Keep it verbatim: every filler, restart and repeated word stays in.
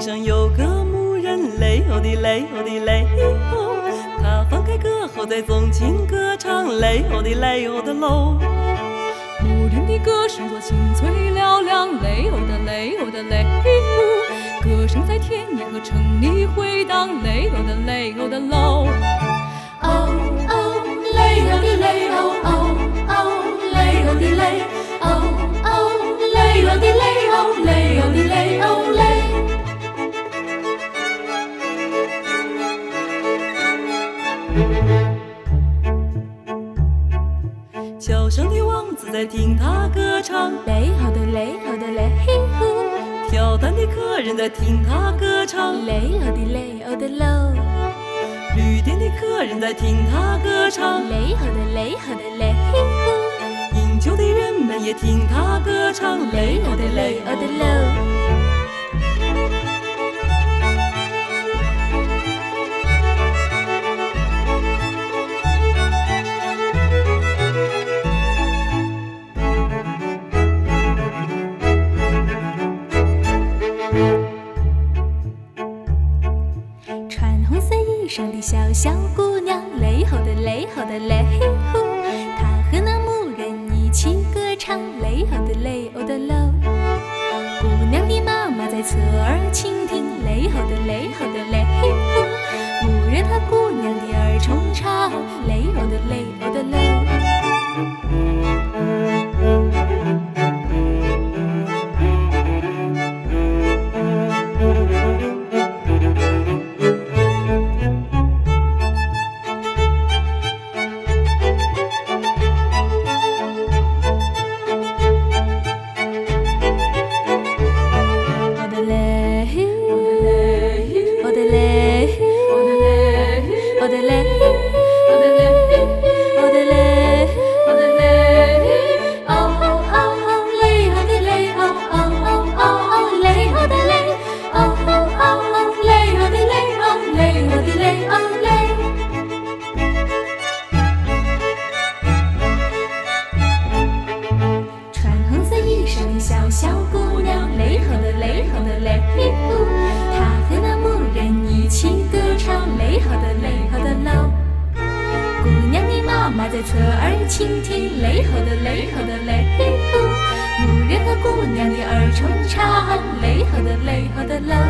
上有个牧人，累哦的累哦的累哦，他放开歌后在纵情歌唱，累哦的累哦的喽。 牧人的歌声多清脆嘹亮，累哦的累哦的累哦，歌声在田野和城里回荡，累哦的累哦的喽。 哦哦，累哦的累哦哦哦，累哦的累哦哦，累哦的累哦，累哦的累哦累。 桥上的王子在听他歌唱， 累哦的累哦的累哦， 挑担的客人在听他歌唱， 累哦的累哦的喽。 旅店的客人在听他歌唱， 累哦的累哦的累哦， 饮酒的人们也听他歌唱， 累哦的累哦的喽。穿红色衣裳的小小姑娘，累吼的累吼的累吼，她和那牧人一起歌唱，累吼的累吼的喽。姑娘的妈妈在侧耳倾听，累吼的累吼的累吼，牧人和姑娘的儿重唱，累吼的累吼的喽。小小姑娘，累吼的累吼的累吼，她和那牧人一起歌唱，累吼的累吼的喽。姑娘的妈妈在侧耳倾听，累吼的累吼的累吼，牧人和姑娘的儿重唱，累吼的累吼的喽。